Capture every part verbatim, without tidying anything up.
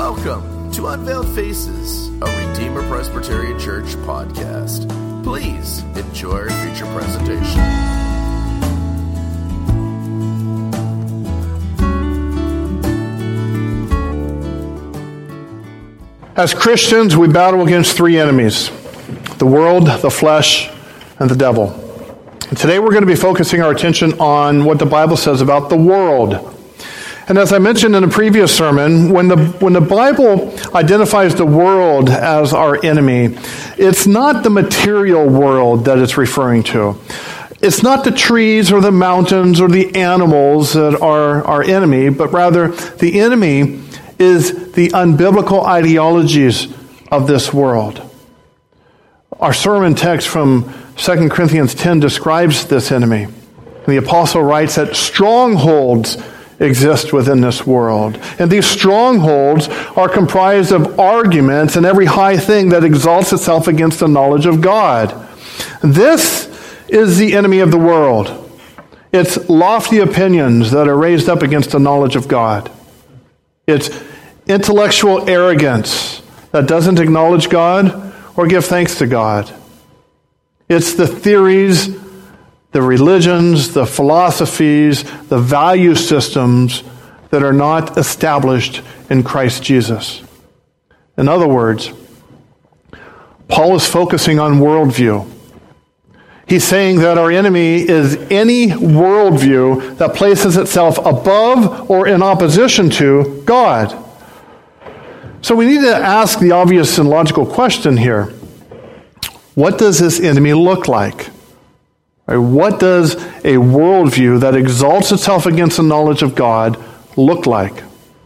Welcome to Unveiled Faces, a Redeemer Presbyterian Church podcast. Please enjoy our feature presentation. As Christians, we battle against three enemies: the world, the flesh, and the devil. And today we're going to be focusing our attention on what the Bible says about the world. And as I mentioned in a previous sermon, when the when the Bible identifies the world as our enemy, it's not the material world that it's referring to. It's not the trees or the mountains or the animals that are our enemy, but rather the enemy is the unbiblical ideologies of this world. Our sermon text from Second Corinthians ten describes this enemy. And the apostle writes that strongholds exist within this world. And these strongholds are comprised of arguments and every high thing that exalts itself against the knowledge of God. This is the enemy of the world. It's lofty opinions that are raised up against the knowledge of God. It's intellectual arrogance that doesn't acknowledge God or give thanks to God. It's the theories, the religions, the philosophies, the value systems that are not established in Christ Jesus. In other words, Paul is focusing on worldview. He's saying that our enemy is any worldview that places itself above or in opposition to God. So we need to ask the obvious and logical question here. What does this enemy look like? What does a worldview that exalts itself against the knowledge of God look like?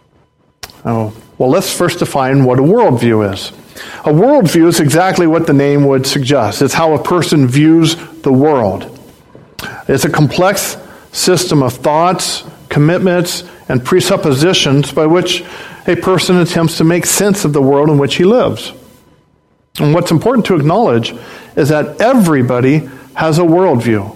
Oh, well, let's first define what a worldview is. A worldview is exactly what the name would suggest. It's how a person views the world. It's a complex system of thoughts, commitments, and presuppositions by which a person attempts to make sense of the world in which he lives. And what's important to acknowledge is that everybody has a worldview.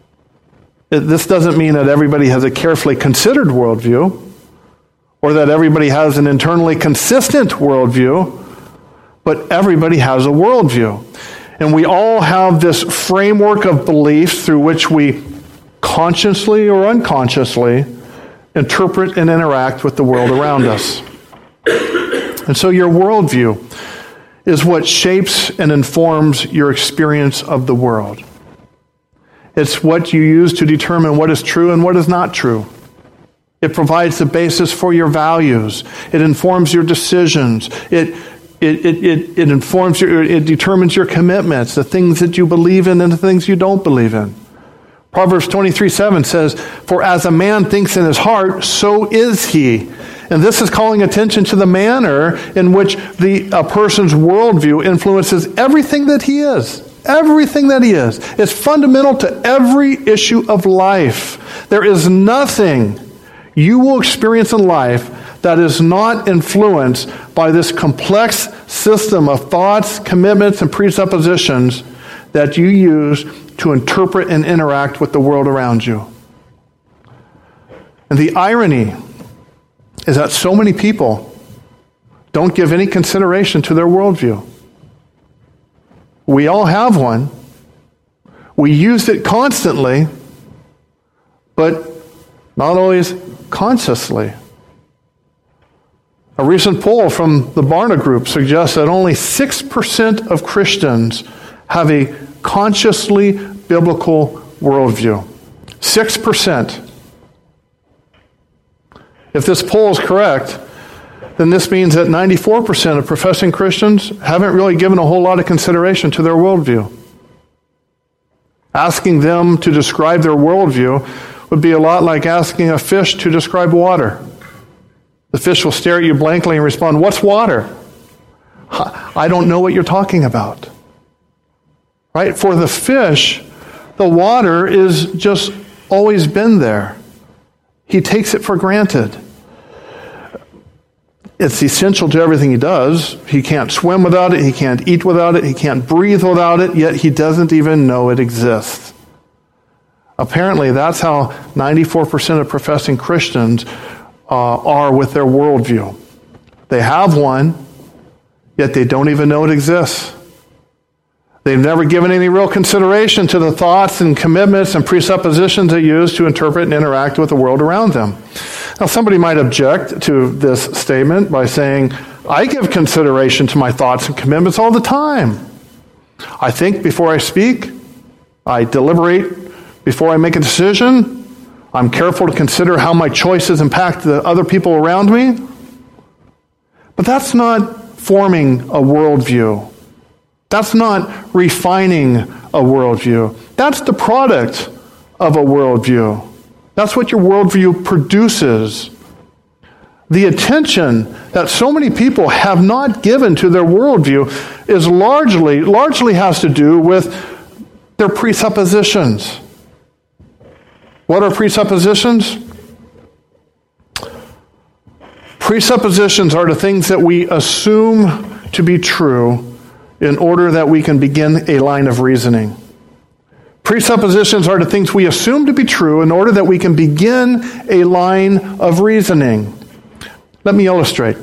This doesn't mean that everybody has a carefully considered worldview or that everybody has an internally consistent worldview, but everybody has a worldview. And we all have this framework of beliefs through which we consciously or unconsciously interpret and interact with the world around us. And so your worldview is what shapes and informs your experience of the world. It's what you use to determine what is true and what is not true. It provides the basis for your values. It informs your decisions. It it it it, it informs your it determines your commitments, the things that you believe in and the things you don't believe in. Proverbs twenty-three seven says, "For as a man thinks in his heart, so is he." And this is calling attention to the manner in which the a person's worldview influences everything that he is. Everything that he is. It's fundamental to every issue of life. There is nothing you will experience in life that is not influenced by this complex system of thoughts, commitments, and presuppositions that you use to interpret and interact with the world around you. And the irony is that so many people don't give any consideration to their worldview. We all have one. We use it constantly, but not always consciously. A recent poll from the Barna Group suggests that only six percent of Christians have a consciously biblical worldview. six percent. If this poll is correct, then this means that ninety-four percent of professing Christians haven't really given a whole lot of consideration to their worldview. Asking them to describe their worldview would be a lot like asking a fish to describe water. The fish will stare at you blankly and respond, "What's water?" "I don't know what you're talking about." Right? For the fish, the water is just always been there. He takes it for granted. It's essential to everything he does. He can't swim without it. He can't eat without it. He can't breathe without it, yet he doesn't even know it exists. Apparently, that's how ninety-four percent of professing Christians uh, are with their worldview. They have one, yet they don't even know it exists. They've never given any real consideration to the thoughts and commitments and presuppositions they use to interpret and interact with the world around them. Now, somebody might object to this statement by saying, I give consideration to my thoughts and commitments all the time. I think before I speak. I deliberate before I make a decision. I'm careful to consider how my choices impact the other people around me. But that's not forming a worldview. That's not refining a worldview. That's the product of a worldview. That's what your worldview produces. The attention that so many people have not given to their worldview is largely, largely has to do with their presuppositions. What are presuppositions? Presuppositions are the things that we assume to be true in order that we can begin a line of reasoning. Presuppositions are the things we assume to be true in order that we can begin a line of reasoning. Let me illustrate.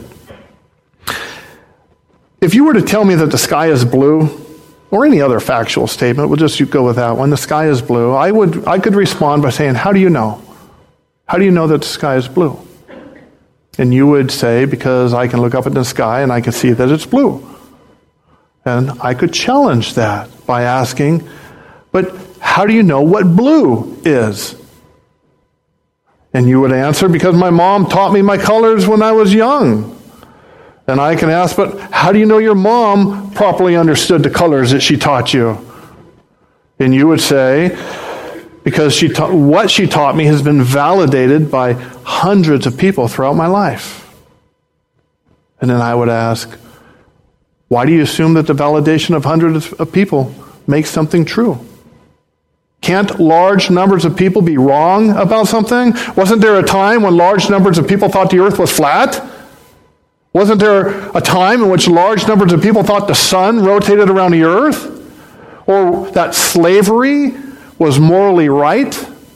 If you were to tell me that the sky is blue, or any other factual statement, we'll just go with that one, the sky is blue, I would I could respond by saying, how do you know? How do you know that the sky is blue? And you would say, because I can look up at the sky and I can see that it's blue. And I could challenge that by asking, but how do you know what blue is? And you would answer, because my mom taught me my colors when I was young. And I can ask, but how do you know your mom properly understood the colors that she taught you? And you would say, because she ta- what she taught me has been validated by hundreds of people throughout my life. And then I would ask, why do you assume that the validation of hundreds of people makes something true? Can't large numbers of people be wrong about something? Wasn't there a time when large numbers of people thought the earth was flat? Wasn't there a time in which large numbers of people thought the sun rotated around the earth? Or that slavery was morally right?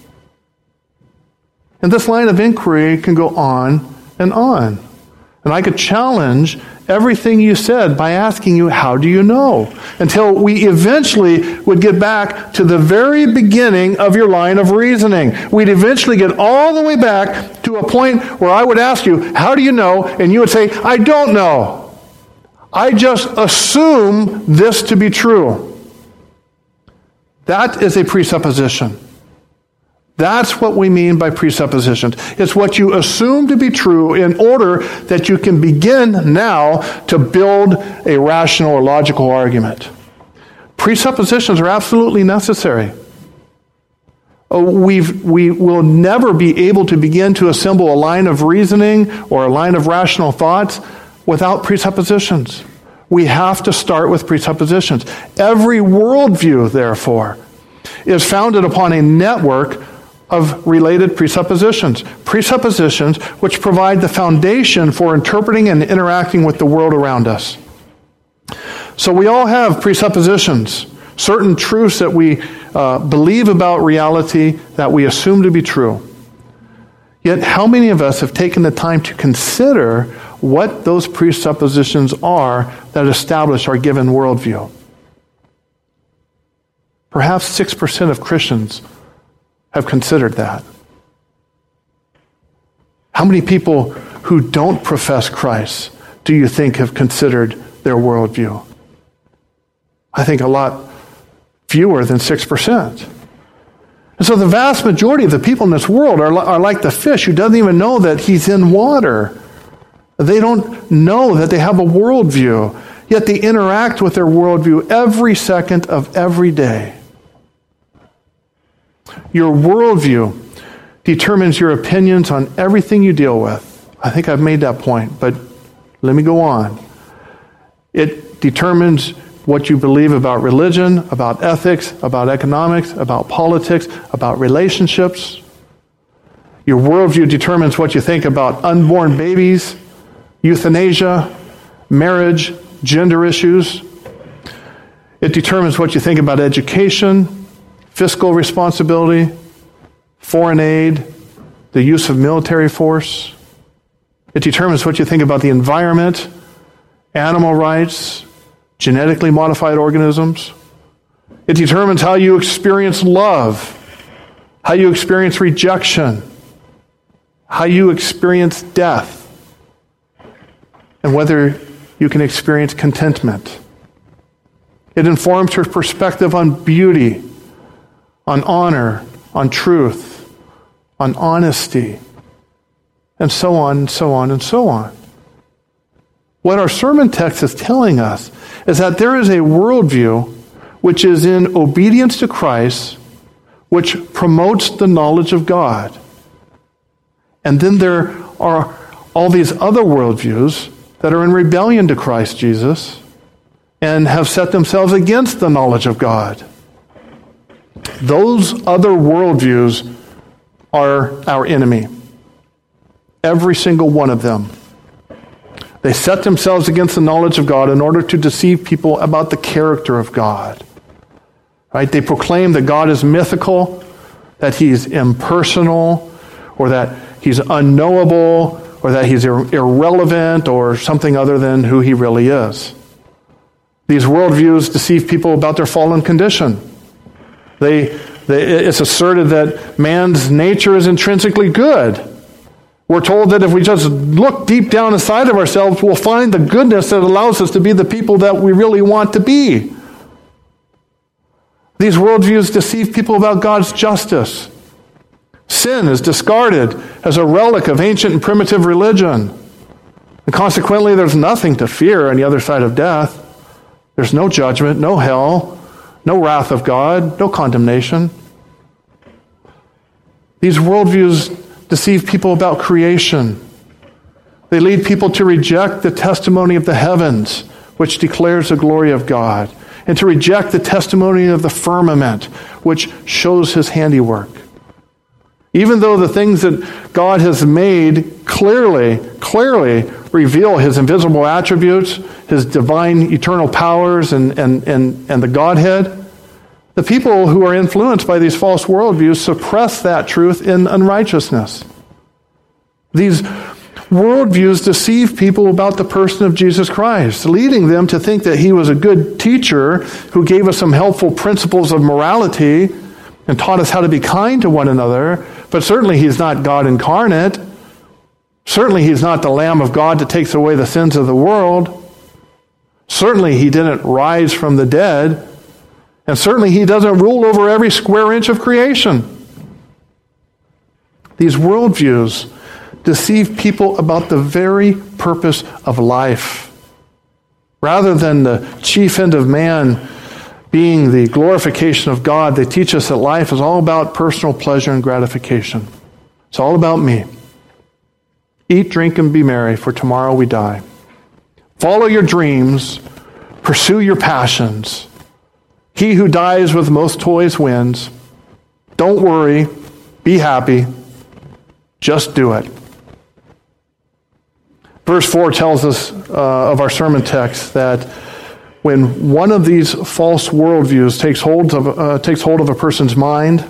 And this line of inquiry can go on and on. And I could challenge everything you said by asking you, how do you know? Until we eventually would get back to the very beginning of your line of reasoning. We'd eventually get all the way back to a point where I would ask you, how do you know? And you would say, I don't know. I just assume this to be true. That is a presupposition. That's what we mean by presuppositions. It's what you assume to be true in order that you can begin now to build a rational or logical argument. Presuppositions are absolutely necessary. We've, we will never be able to begin to assemble a line of reasoning or a line of rational thoughts without presuppositions. We have to start with presuppositions. Every worldview, therefore, is founded upon a network of related presuppositions. Presuppositions which provide the foundation for interpreting and interacting with the world around us. So we all have presuppositions, certain truths that we uh, believe about reality that we assume to be true. Yet how many of us have taken the time to consider what those presuppositions are that establish our given worldview? Perhaps six percent of Christians have considered that. How many people who don't profess Christ do you think have considered their worldview? I think a lot fewer than six percent. And so the vast majority of the people in this world are, are like the fish who doesn't even know that he's in water. They don't know that they have a worldview, yet they interact with their worldview every second of every day. Your worldview determines your opinions on everything you deal with. I think I've made that point, but let me go on. It determines what you believe about religion, about ethics, about economics, about politics, about relationships. Your worldview determines what you think about unborn babies, euthanasia, marriage, gender issues. It determines what you think about education, fiscal responsibility, foreign aid, the use of military force. It determines what you think about the environment, animal rights, genetically modified organisms. It determines how you experience love, how you experience rejection, how you experience death, and whether you can experience contentment. It informs your perspective on beauty, on honor, on truth, on honesty, and so on and so on and so on. What our sermon text is telling us is that there is a worldview which is in obedience to Christ, which promotes the knowledge of God. And then there are all these other worldviews that are in rebellion to Christ Jesus and have set themselves against the knowledge of God. Those other worldviews are our enemy. Every single one of them. They set themselves against the knowledge of God in order to deceive people about the character of God. Right? They proclaim that God is mythical, that he's impersonal, or that he's unknowable, or that he's ir- irrelevant, or something other than who he really is. These worldviews deceive people about their fallen condition. They, they, it's asserted that man's nature is intrinsically good. We're told that if we just look deep down inside of ourselves, we'll find the goodness that allows us to be the people that we really want to be. These worldviews deceive people about God's justice. Sin is discarded as a relic of ancient and primitive religion. And consequently, there's nothing to fear on the other side of death. There's no judgment, no hell, no wrath of God, no condemnation. These worldviews deceive people about creation. They lead people to reject the testimony of the heavens, which declares the glory of God, and to reject the testimony of the firmament, which shows his handiwork. Even though the things that God has made clearly, clearly reveal his invisible attributes, his divine eternal powers, and, and, and, and the Godhead, the people who are influenced by these false worldviews suppress that truth in unrighteousness. These worldviews deceive people about the person of Jesus Christ, leading them to think that he was a good teacher who gave us some helpful principles of morality and taught us how to be kind to one another, but certainly he's not God incarnate. Certainly he's not the Lamb of God that takes away the sins of the world. Certainly he didn't rise from the dead. And certainly he doesn't rule over every square inch of creation. These worldviews deceive people about the very purpose of life. Rather than the chief end of man being the glorification of God, they teach us that life is all about personal pleasure and gratification. It's all about me. Eat, drink, and be merry, for tomorrow we die. Follow your dreams. Pursue your passions. He who dies with most toys wins. Don't worry. Be happy. Just do it. Verse four tells us uh, of our sermon text that when one of these false worldviews takes hold of, uh, takes hold of a person's mind,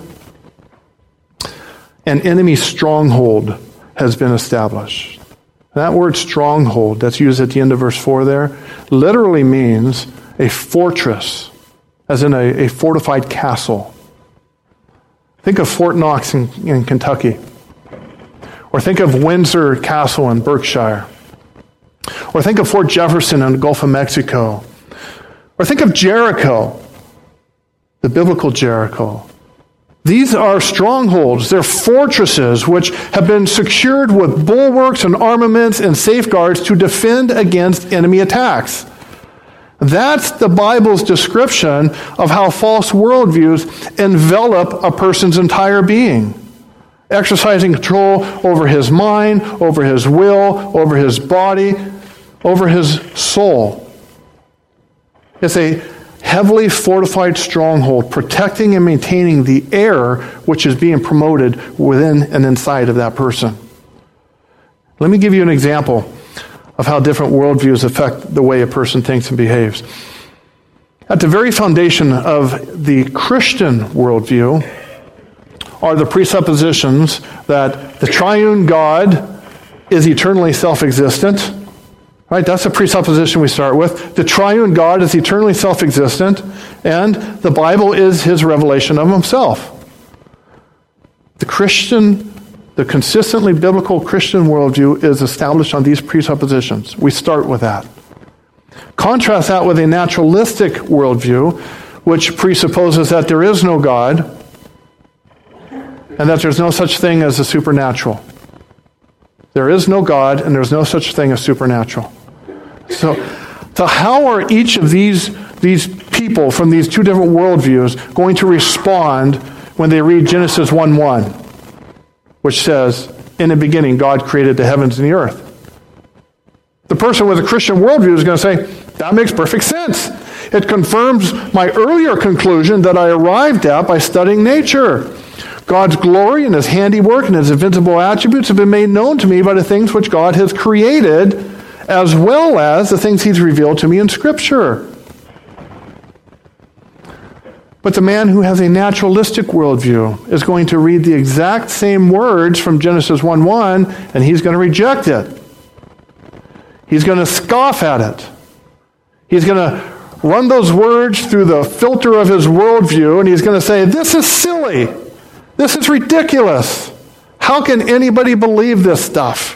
an enemy stronghold has been established. That word stronghold that's used at the end of verse four there literally means a fortress, as in a, a fortified castle. Think of Fort Knox in, in Kentucky. Or think of Windsor Castle in Berkshire. Or think of Fort Jefferson in the Gulf of Mexico. Or think of Jericho, the biblical Jericho. These are strongholds. They're fortresses which have been secured with bulwarks and armaments and safeguards to defend against enemy attacks. That's the Bible's description of how false worldviews envelop a person's entire being, exercising control over his mind, over his will, over his body, over his soul. It's a heavily fortified stronghold, protecting and maintaining the air which is being promoted within and inside of that person. Let me give you an example of how different worldviews affect the way a person thinks and behaves. At the very foundation of the Christian worldview are the presuppositions that the triune God is eternally self-existent. Right? That's a presupposition we start with. The triune God is eternally self-existent, and the Bible is his revelation of himself. The Christian, the consistently biblical Christian worldview is established on these presuppositions. We start with that. Contrast that with a naturalistic worldview, which presupposes that there is no God and that there's no such thing as the supernatural. There is no God and there's no such thing as supernatural. So, so how are each of these, these people from these two different worldviews going to respond when they read Genesis one one, which says, in the beginning, God created the heavens and the earth? The person with a Christian worldview is going to say, that makes perfect sense. It confirms my earlier conclusion that I arrived at by studying nature. God's glory and his handiwork and his invincible attributes have been made known to me by the things which God has created, as well as the things he's revealed to me in Scripture. But the man who has a naturalistic worldview is going to read the exact same words from Genesis one one, and he's going to reject it. He's going to scoff at it. He's going to run those words through the filter of his worldview, and he's going to say, this is silly. This is ridiculous. How can anybody believe this stuff?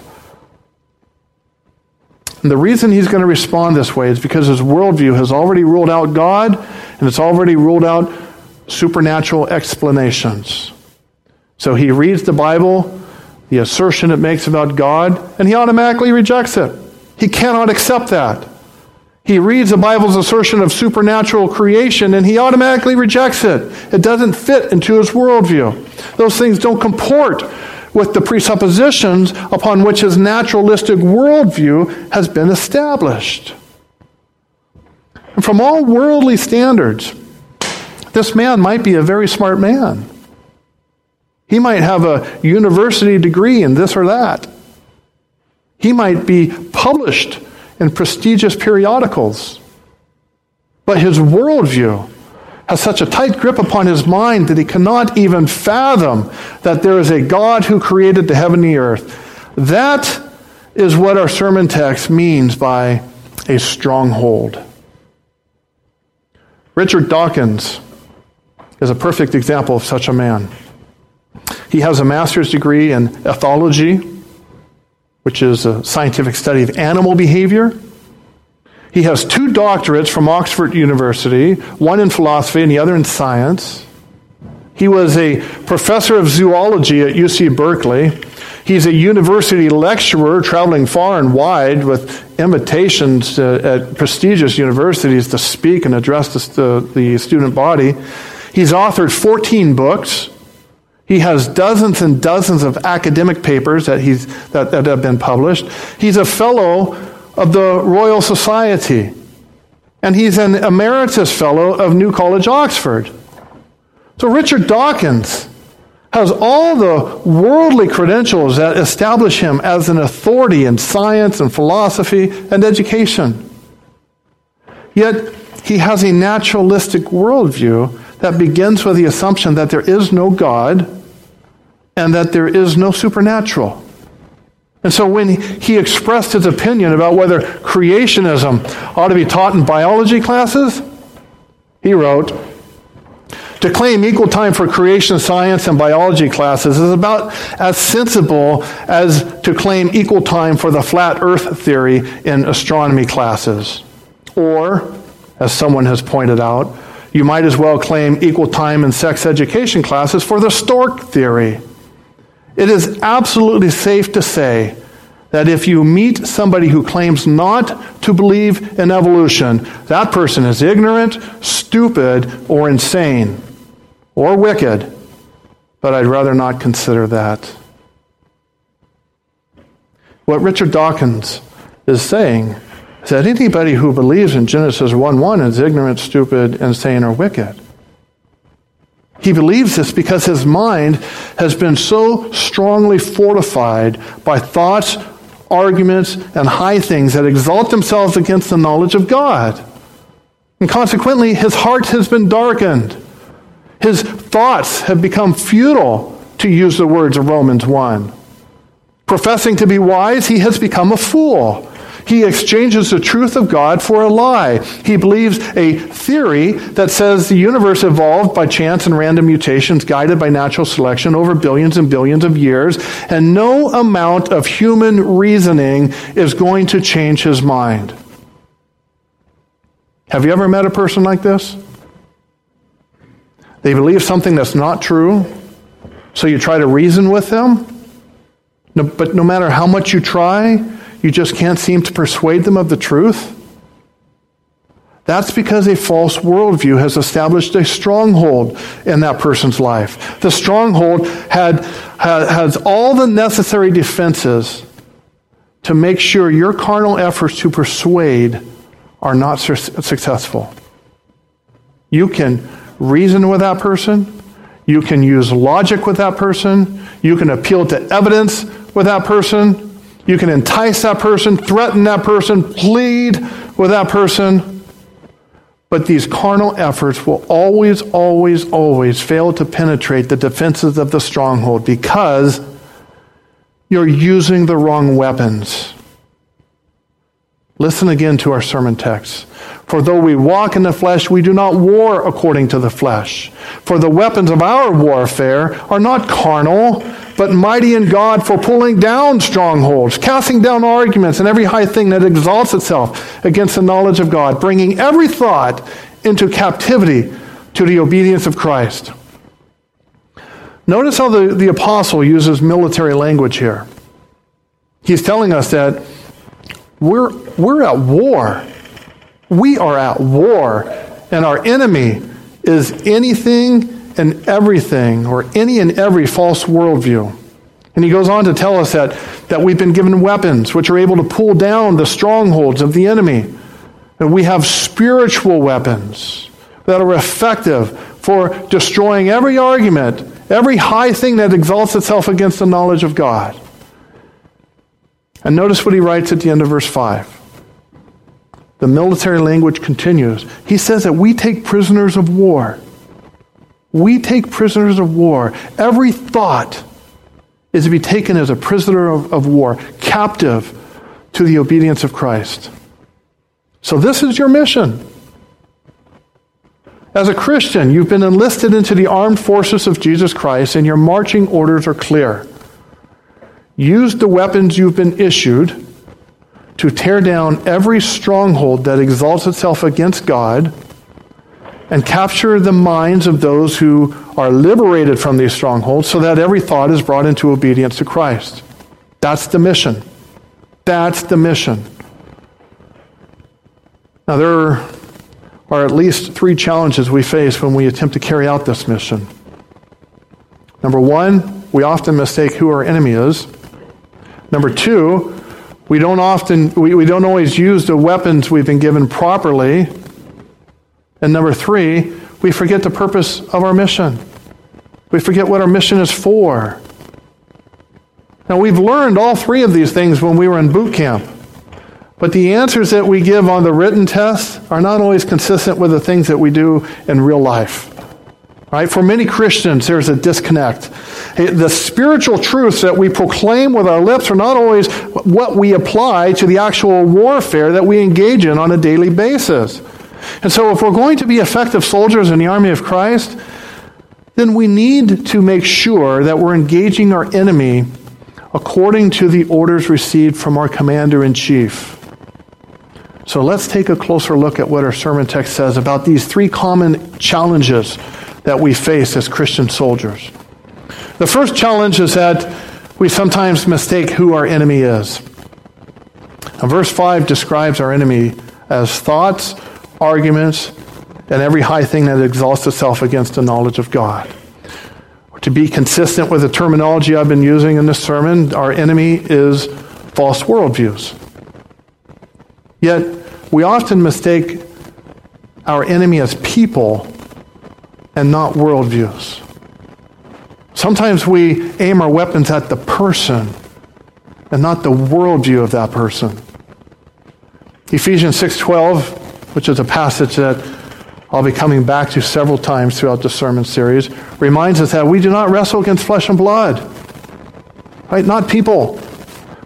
And the reason he's going to respond this way is because his worldview has already ruled out God, and it's already ruled out supernatural explanations. So he reads the Bible, the assertion it makes about God, and he automatically rejects it. He cannot accept that. He reads the Bible's assertion of supernatural creation, and he automatically rejects it. It doesn't fit into his worldview. Those things don't comport with the presuppositions upon which his naturalistic worldview has been established. And from all worldly standards, this man might be a very smart man. He might have a university degree in this or that. He might be published in prestigious periodicals. But his worldview has such a tight grip upon his mind that he cannot even fathom that there is a God who created the heaven and the earth. That is what our sermon text means by a stronghold. Richard Dawkins is a perfect example of such a man. He has a master's degree in ethology, which is a scientific study of animal behavior. He has two doctorates from Oxford University, one in philosophy and the other in science. He was a professor of zoology at U C Berkeley. He's a university lecturer traveling far and wide with invitations to, at prestigious universities to speak and address the, the student body. He's authored fourteen books. He has dozens and dozens of academic papers that, he's, that, that have been published. He's a fellow of the Royal Society. And he's an emeritus fellow of New College, Oxford. So Richard Dawkins has all the worldly credentials that establish him as an authority in science and philosophy and education. Yet he has a naturalistic worldview that begins with the assumption that there is no God and that there is no supernatural. And so when he expressed his opinion about whether creationism ought to be taught in biology classes, he wrote, "To claim equal time for creation science and biology classes is about as sensible as to claim equal time for the flat earth theory in astronomy classes. Or, as someone has pointed out, you might as well claim equal time in sex education classes for the stork theory. It is absolutely safe to say that if you meet somebody who claims not to believe in evolution, that person is ignorant, stupid, or insane, or wicked, but I'd rather not consider that." What Richard Dawkins is saying is that anybody who believes in Genesis one one is ignorant, stupid, insane, or wicked. He believes this because his mind has been so strongly fortified by thoughts, arguments, and high things that exalt themselves against the knowledge of God. And consequently, his heart has been darkened. His thoughts have become futile, to use the words of Romans one. Professing to be wise, he has become a fool. He exchanges the truth of God for a lie. He believes a theory that says the universe evolved by chance and random mutations guided by natural selection over billions and billions of years, and no amount of human reasoning is going to change his mind. Have you ever met a person like this? They believe something that's not true, so you try to reason with them, no, but no matter how much you try, you just can't seem to persuade them of the truth. That's because a false worldview has established a stronghold in that person's life. The stronghold had, had, has all the necessary defenses to make sure your carnal efforts to persuade are not su- successful. You can reason with that person. You can use logic with that person. You can appeal to evidence with that person. You can entice that person, threaten that person, plead with that person. But these carnal efforts will always, always, always fail to penetrate the defenses of the stronghold because you're using the wrong weapons. Listen again to our sermon text. For though we walk in the flesh, we do not war according to the flesh. For the weapons of our warfare are not carnal, but mighty in God for pulling down strongholds, casting down arguments and every high thing that exalts itself against the knowledge of God, bringing every thought into captivity to the obedience of Christ. Notice how the, the apostle uses military language here. He's telling us that we're, we're at war. We are at war, and our enemy is anything and everything, or any and every false worldview. And he goes on to tell us that, that we've been given weapons which are able to pull down the strongholds of the enemy. And we have spiritual weapons that are effective for destroying every argument, every high thing that exalts itself against the knowledge of God. And notice what he writes at the end of verse five. The military language continues. He says that we take prisoners of war. We take prisoners of war. Every thought is to be taken as a prisoner of, of war, captive to the obedience of Christ. So this is your mission. As a Christian, you've been enlisted into the armed forces of Jesus Christ, and your marching orders are clear. Use the weapons you've been issued to tear down every stronghold that exalts itself against God and capture the minds of those who are liberated from these strongholds so that every thought is brought into obedience to Christ. That's the mission. That's the mission. Now, there are at least three challenges we face when we attempt to carry out this mission. Number one, we often mistake who our enemy is. Number two, we don't often, we, we don't always use the weapons we've been given properly. And number three, we forget the purpose of our mission. We forget what our mission is for. Now, we've learned all three of these things when we were in boot camp. But the answers that we give on the written test are not always consistent with the things that we do in real life. Right? For many Christians, there's a disconnect. The spiritual truths that we proclaim with our lips are not always what we apply to the actual warfare that we engage in on a daily basis. And so if we're going to be effective soldiers in the army of Christ, then we need to make sure that we're engaging our enemy according to the orders received from our commander-in-chief. So let's take a closer look at what our sermon text says about these three common challenges that we face as Christian soldiers. The first challenge is that we sometimes mistake who our enemy is. Now, verse five describes our enemy as thoughts, arguments, and every high thing that exalts itself against the knowledge of God. To be consistent with the terminology I've been using in this sermon, our enemy is false worldviews. Yet, we often mistake our enemy as people and not worldviews. Sometimes we aim our weapons at the person and not the worldview of that person. Ephesians six twelve, which is a passage that I'll be coming back to several times throughout the sermon series, reminds us that we do not wrestle against flesh and blood. Right? Not people.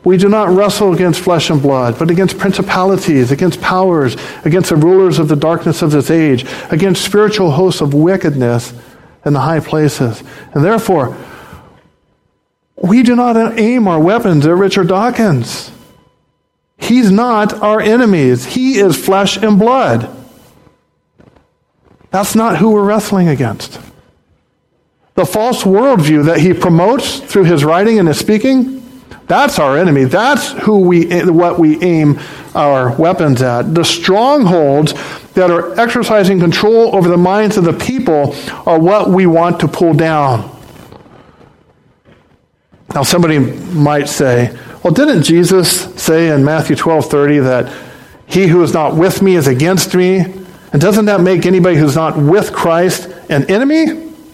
We do not wrestle against flesh and blood, but against principalities, against powers, against the rulers of the darkness of this age, against spiritual hosts of wickedness in the high places. And therefore, we do not aim our weapons at Richard Dawkins. He's not our enemies. He is flesh and blood. That's not who we're wrestling against. The false worldview that he promotes through his writing and his speaking, that's our enemy. That's who we, what we aim our weapons at. The strongholds that are exercising control over the minds of the people are what we want to pull down. Now somebody might say, well, didn't Jesus say in Matthew twelve thirty that he who is not with me is against me? And doesn't that make anybody who's not with Christ an enemy?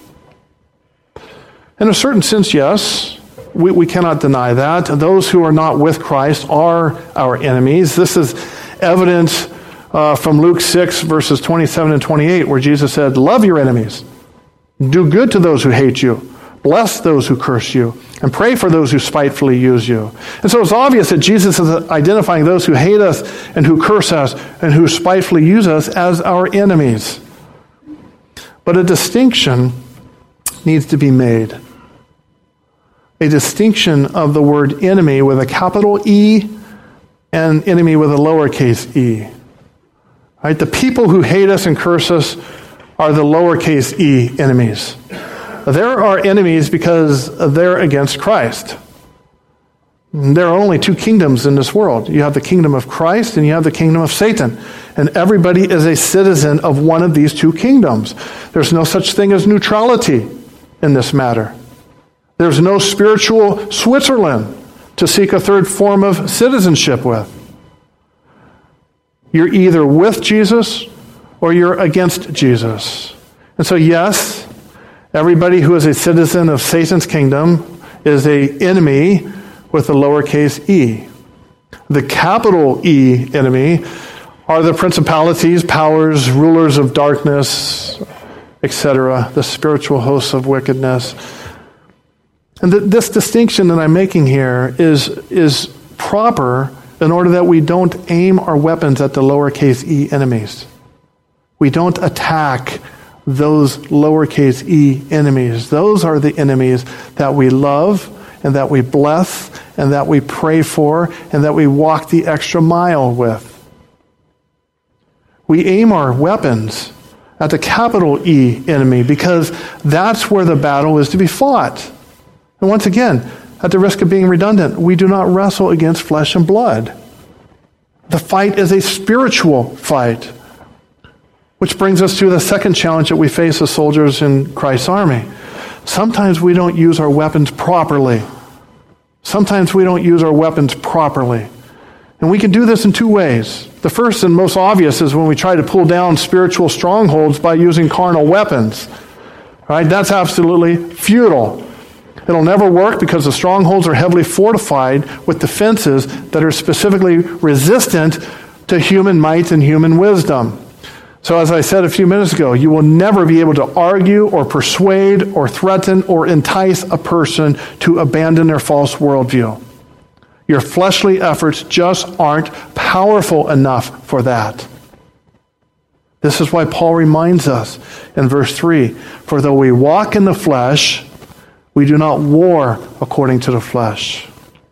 In a certain sense, yes. We, we cannot deny that. Those who are not with Christ are our enemies. This is evidence uh, from Luke six, verses twenty-seven and twenty-eight, where Jesus said, love your enemies. Do good to those who hate you. Bless those who curse you. And pray for those who spitefully use you. And so it's obvious that Jesus is identifying those who hate us and who curse us and who spitefully use us as our enemies. But a distinction needs to be made. A distinction of the word enemy with a capital E and enemy with a lowercase e. Right? The people who hate us and curse us are the lowercase e enemies. They're our enemies because they're against Christ. There are only two kingdoms in this world. You have the kingdom of Christ and you have the kingdom of Satan. And everybody is a citizen of one of these two kingdoms. There's no such thing as neutrality in this matter. There's no spiritual Switzerland to seek a third form of citizenship with. You're either with Jesus or you're against Jesus. And so yes, everybody who is a citizen of Satan's kingdom is an enemy with a lowercase e. The capital E enemy are the principalities, powers, rulers of darkness, et cetera, the spiritual hosts of wickedness. And th- this distinction that I'm making here is, is proper in order that we don't aim our weapons at the lowercase e enemies. We don't attack those lowercase e enemies. Those are the enemies that we love and that we bless and that we pray for and that we walk the extra mile with. We aim our weapons at the capital E enemy because that's where the battle is to be fought. And once again, at the risk of being redundant, we do not wrestle against flesh and blood. The fight is a spiritual fight. Which brings us to the second challenge that we face as soldiers in Christ's army. Sometimes we don't use our weapons properly. Sometimes we don't use our weapons properly. And we can do this in two ways. The first and most obvious is when we try to pull down spiritual strongholds by using carnal weapons. Right? That's absolutely futile. It'll never work because the strongholds are heavily fortified with defenses that are specifically resistant to human might and human wisdom. So as I said a few minutes ago, you will never be able to argue or persuade or threaten or entice a person to abandon their false worldview. Your fleshly efforts just aren't powerful enough for that. This is why Paul reminds us in verse three, for though we walk in the flesh, we do not war according to the flesh.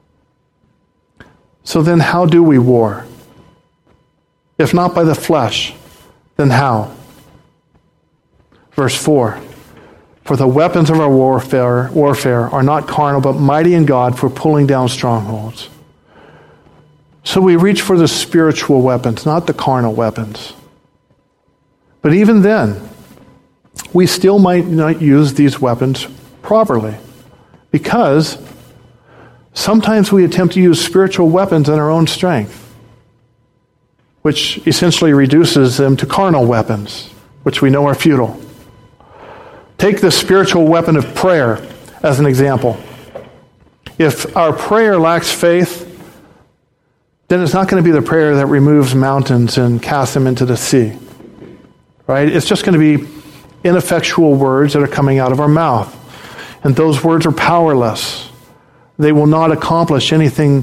So then how do we war? If not by the flesh, then how? Verse four, for the weapons of our warfare, warfare are not carnal, but mighty in God for pulling down strongholds. So we reach for the spiritual weapons, not the carnal weapons. But even then, we still might not use these weapons properly, because sometimes we attempt to use spiritual weapons in our own strength, which essentially reduces them to carnal weapons, which we know are futile. Take the spiritual weapon of prayer as an example. If our prayer lacks faith, then it's not going to be the prayer that removes mountains and casts them into the sea. Right? It's just going to be ineffectual words that are coming out of our mouth. And those words are powerless. They will not accomplish anything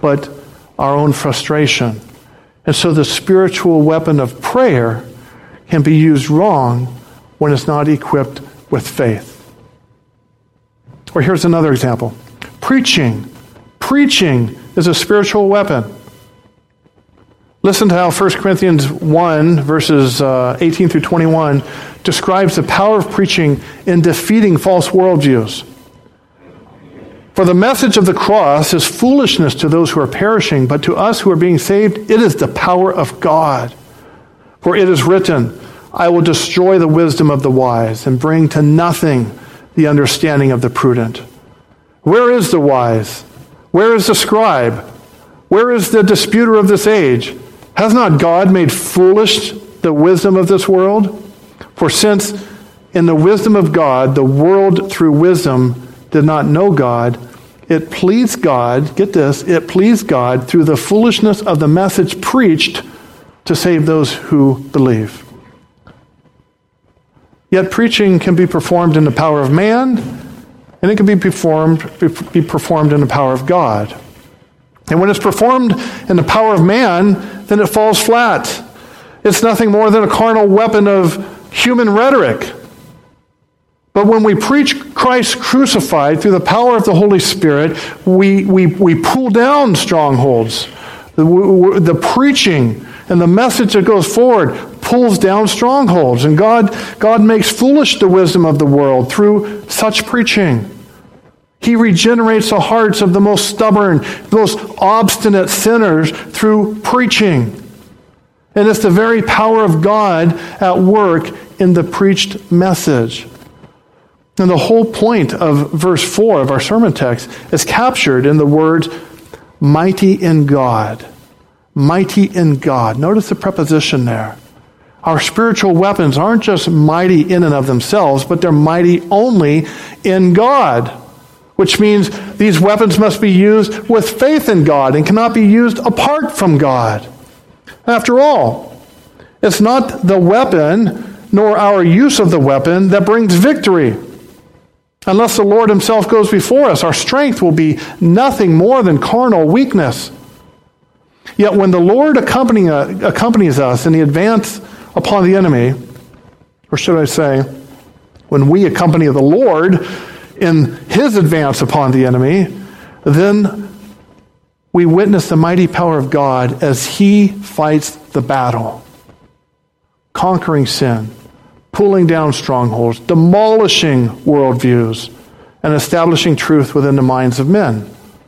but our own frustration. And so the spiritual weapon of prayer can be used wrong when it's not equipped with faith. Or here's another example. Preaching. Preaching is a spiritual weapon. Listen to how First Corinthians one, verses uh, eighteen through twenty-one, describes the power of preaching in defeating false worldviews. For the message of the cross is foolishness to those who are perishing, but to us who are being saved, it is the power of God. For it is written, I will destroy the wisdom of the wise and bring to nothing the understanding of the prudent. Where is the wise? Where is the scribe? Where is the disputer of this age? Has not God made foolish the wisdom of this world? For since in the wisdom of God, the world through wisdom did not know God, it pleased God, get this, it pleased God through the foolishness of the message preached to save those who believe. Yet preaching can be performed in the power of man, and it can be performed, be performed in the power of God. And when it's performed in the power of man, then it falls flat. It's nothing more than a carnal weapon of human rhetoric. But when we preach Christ crucified through the power of the Holy Spirit, we, we, we pull down strongholds. The, the preaching and the message that goes forward pulls down strongholds. And God, God makes foolish the wisdom of the world through such preaching. He regenerates the hearts of the most stubborn, most obstinate sinners through preaching. And it's the very power of God at work in the preached message. And the whole point of verse four of our sermon text is captured in the words, mighty in God. Mighty in God. Notice the preposition there. Our spiritual weapons aren't just mighty in and of themselves, but they're mighty only in God. Which means these weapons must be used with faith in God and cannot be used apart from God. After all, it's not the weapon nor our use of the weapon that brings victory. Unless the Lord himself goes before us, our strength will be nothing more than carnal weakness. Yet when the Lord accompany, uh, accompanies us in the advance upon the enemy, or should I say, when we accompany the Lord in his advance upon the enemy, then we witness the mighty power of God as he fights the battle, conquering sin, pulling down strongholds, demolishing worldviews, and establishing truth within the minds of men.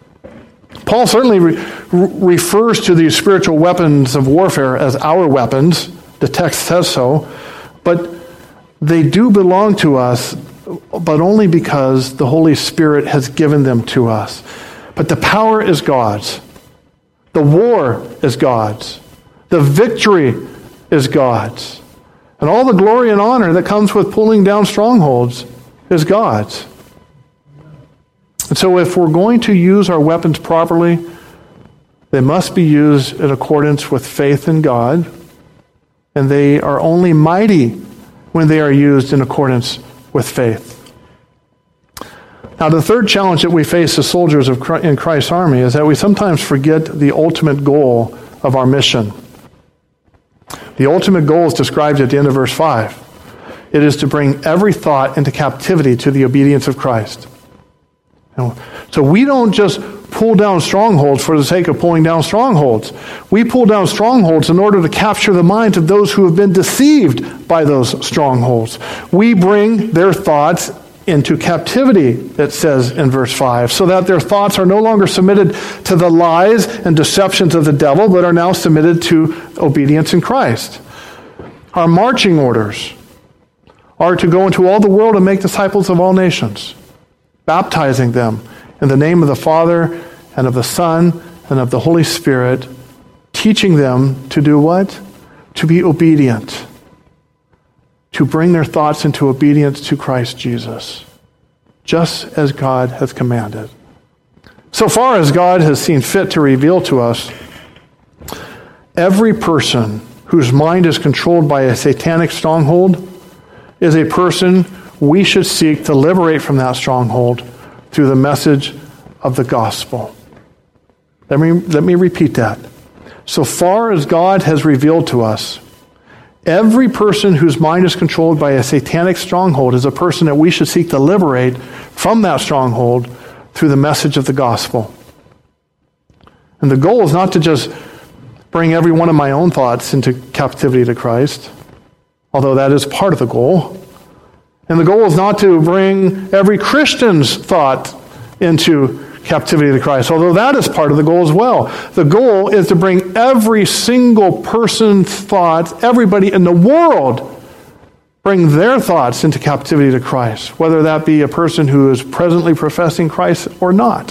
Paul certainly re- refers to these spiritual weapons of warfare as our weapons. The text says so. But they do belong to us, but only because the Holy Spirit has given them to us. But the power is God's. The war is God's. The victory is God's. And all the glory and honor that comes with pulling down strongholds is God's. And so if we're going to use our weapons properly, they must be used in accordance with faith in God, and they are only mighty when they are used in accordance with faith. Now, the third challenge that we face as soldiers of Christ, in Christ's army is that we sometimes forget the ultimate goal of our mission. The ultimate goal is described at the end of verse five. It is to bring every thought into captivity to the obedience of Christ. So we don't just pull down strongholds for the sake of pulling down strongholds. We pull down strongholds in order to capture the minds of those who have been deceived by those strongholds. We bring their thoughts into captivity, it says in verse five, so that their thoughts are no longer submitted to the lies and deceptions of the devil, but are now submitted to obedience in Christ. Our marching orders are to go into all the world and make disciples of all nations, baptizing them in the name of the Father and of the Son and of the Holy Spirit, teaching them to do what? To be obedient. To bring their thoughts into obedience to Christ Jesus, just as God has commanded. So far as God has seen fit to reveal to us, every person whose mind is controlled by a satanic stronghold is a person we should seek to liberate from that stronghold through the message of the gospel. Let me, let me repeat that. So far as God has revealed to us, every person whose mind is controlled by a satanic stronghold is a person that we should seek to liberate from that stronghold through the message of the gospel. And the goal is not to just bring every one of my own thoughts into captivity to Christ, although that is part of the goal. And the goal is not to bring every Christian's thought into captivity to Christ, although that is part of the goal as well. The goal is to bring every single person's thoughts, everybody in the world, bring their thoughts into captivity to Christ, whether that be a person who is presently professing Christ or not.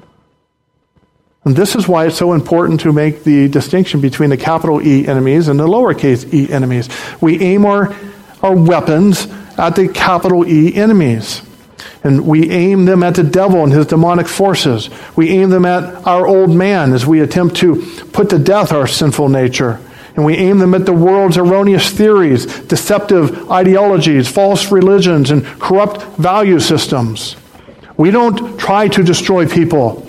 And this is why it's so important to make the distinction between the capital E enemies and the lowercase e enemies. We aim our, our weapons at the capital E enemies. And we aim them at the devil and his demonic forces. We aim them at our old man as we attempt to put to death our sinful nature. And we aim them at the world's erroneous theories, deceptive ideologies, false religions, and corrupt value systems. We don't try to destroy people.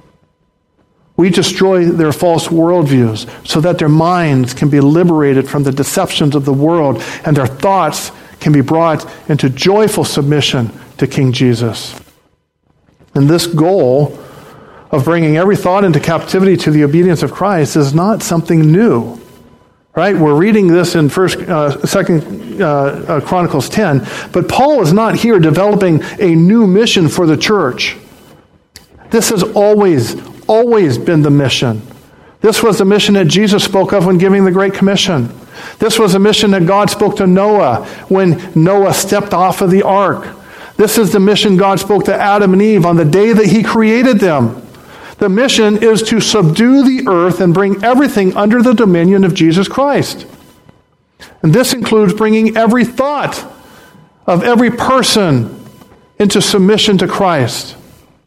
We destroy their false worldviews so that their minds can be liberated from the deceptions of the world and their thoughts can be brought into joyful submission to King Jesus. And this goal of bringing every thought into captivity to the obedience of Christ is not something new. Right? We're reading this in First, uh, Second uh, uh, Chronicles ten, but Paul is not here developing a new mission for the church. This has always, always been the mission. This was the mission that Jesus spoke of when giving the Great Commission. This was a mission that God spoke to Noah when Noah stepped off of the ark. This is the mission God spoke to Adam and Eve on the day that he created them. The mission is to subdue the earth and bring everything under the dominion of Jesus Christ. And this includes bringing every thought of every person into submission to Christ.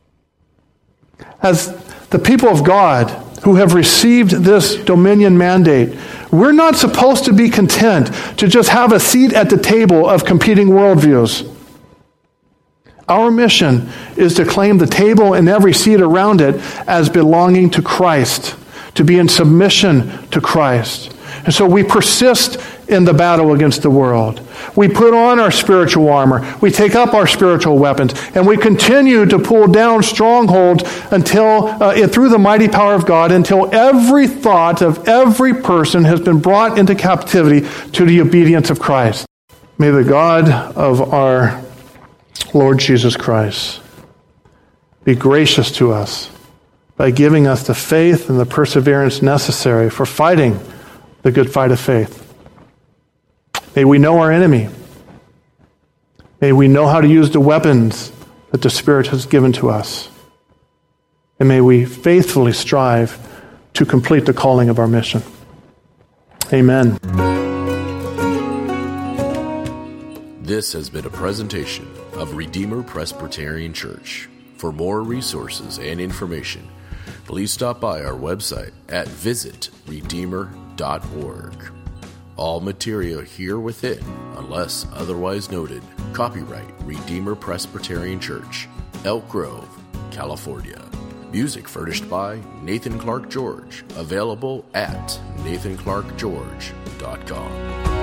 As the people of God who have received this dominion mandate, we're not supposed to be content to just have a seat at the table of competing worldviews. Our mission is to claim the table and every seat around it as belonging to Christ, to be in submission to Christ. And so we persist in the battle against the world. We put on our spiritual armor. We take up our spiritual weapons. And we continue to pull down strongholds until, uh, through the mighty power of God, until every thought of every person has been brought into captivity to the obedience of Christ. May the God of our Lord Jesus Christ be gracious to us by giving us the faith and the perseverance necessary for fighting the good fight of faith. May we know our enemy. May we know how to use the weapons that the Spirit has given to us. And may we faithfully strive to complete the calling of our mission. Amen. This has been a presentation of Redeemer Presbyterian Church. For more resources and information, please stop by our website at visit redeemer dot org. All material here within, unless otherwise noted, copyright Redeemer Presbyterian Church, Elk Grove, California. Music furnished by Nathan Clark George, available at nathan clark george dot com.